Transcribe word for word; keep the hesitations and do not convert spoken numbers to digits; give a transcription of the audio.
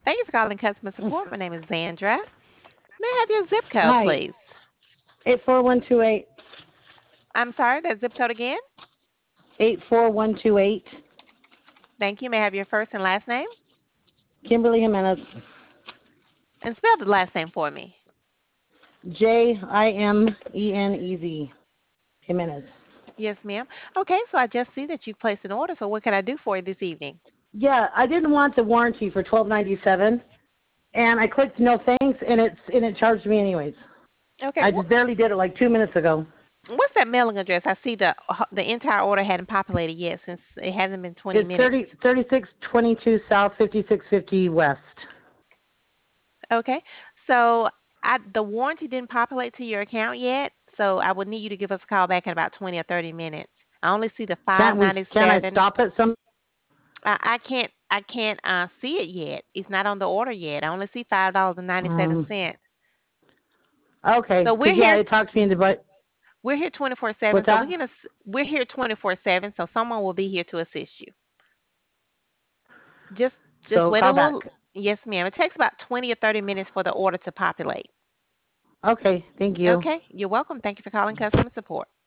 Thank you for calling customer support. My name is Zandra. May I have your zip code, Hi, please? eight four one two eight. I'm sorry, that zip code again? Eight four one two eight. Thank you. May I have your first and last name? Kimberly Jimenez. And spell the last name for me. J I M E N E Z. Jimenez. Yes, ma'am. Okay, so I just see that you've placed an order. So what can I do for you this evening? Yeah, I didn't want the warranty for twelve ninety seven, and I clicked no thanks, and it's and it charged me anyways. Okay, I just wh- barely did it like two minutes ago. what's that mailing address? I see the uh, the entire order hadn't populated yet since it hasn't been twenty It's minutes. thirty thirty six twenty two South, fifty six fifty West. Okay, so I, the warranty didn't populate to your account yet, so I would need you to give us a call back in about twenty or thirty minutes. I only see the Can't we? Can I 597. stop it some? I, I can't I can't uh, see it yet. It's not on the order yet. I only see five dollars and ninety seven Um. cents. Okay, So because we're yeah, here it talks me into but. we're here twenty four seven. What's So that? we're gonna s- we're here twenty four seven. So someone will be here to assist you. Just just So wait a call back. little. Yes, ma'am. It takes about twenty or thirty minutes for the order to populate. Okay, thank you. Okay, you're welcome. Thank you for calling customer support.